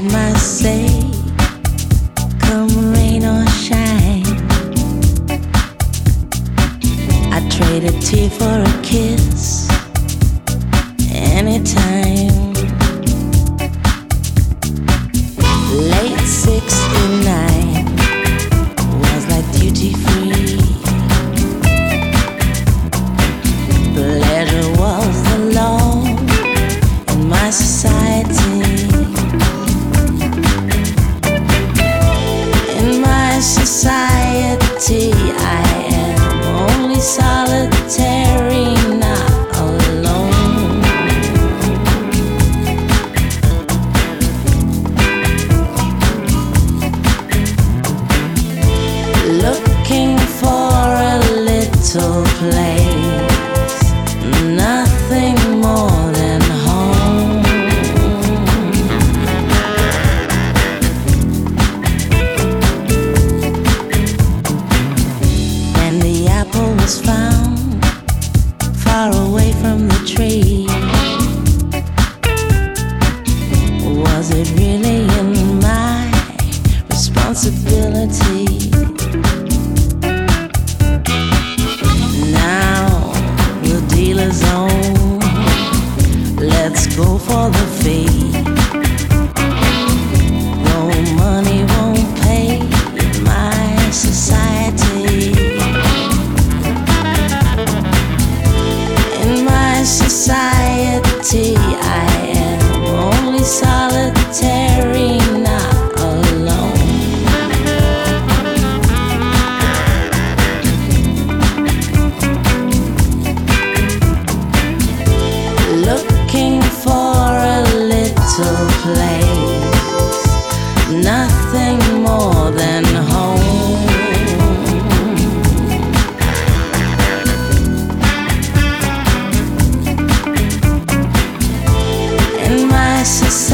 my say, come rain or shine. I trade a tear for a kiss anytime. Late '69 was like duty free. Pleasure was the law in my society. In my society, I am only solitary, not alone. Looking for a little place, nothing more than home. When the apple was found far away from the tree, was it really in my responsibility? Now the dealer's own, let's go for the fee. No money won't pay in my society. In my society, I am only solitary, not alone. Looking for a little place, nothing more than home. In my society,